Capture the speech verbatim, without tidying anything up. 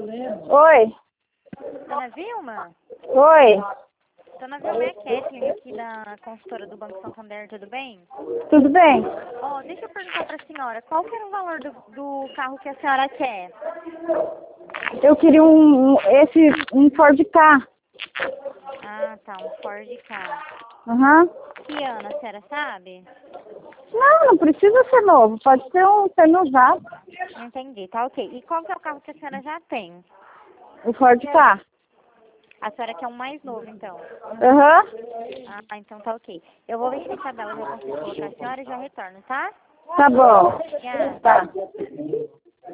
Oi. Dona Vilma? Oi. Dona Vilma, é Kathleen aqui da consultora do Banco Santander, tudo bem? Tudo bem? Ó, deixa eu perguntar para a senhora, qual que era o valor do, do carro que a senhora quer? Eu queria um, um- esse, um Ford Ka. Ah, tá, um Ford Ka. Aham. Que ano, a senhora sabe? Não, não precisa ser novo. Pode ser um semi-usado. Entendi, tá ok. E qual que é o carro que a senhora já tem? O Ford Ka. A senhora quer um mais novo, então? Aham. Ah, então tá ok. Eu vou ver se a tabela eu já consigo colocar a senhora e já retorno, tá? Tá bom. Obrigada. Tá.